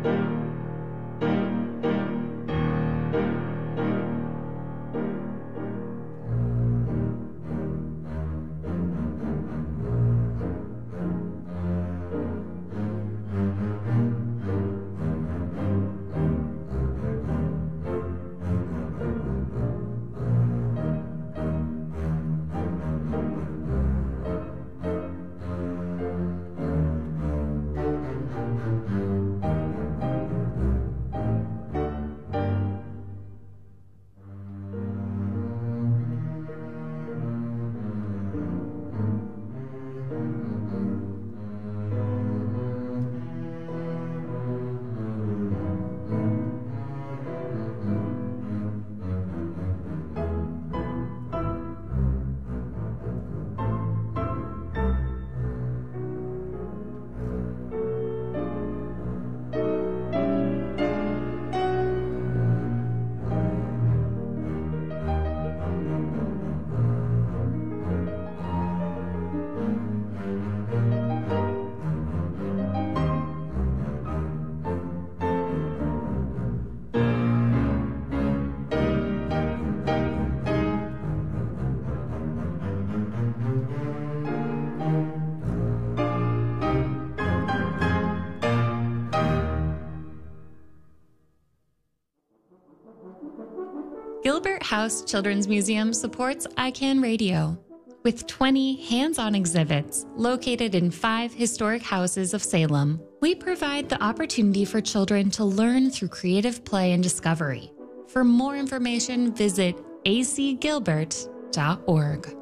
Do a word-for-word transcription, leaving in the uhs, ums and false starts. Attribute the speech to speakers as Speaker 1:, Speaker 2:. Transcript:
Speaker 1: Gilbert House Children's Museum supports I CAN Radio. With twenty hands-on exhibits located in five historic houses of Salem, we provide the opportunity for children to learn through creative play and discovery. For more information, visit a c gilbert dot org.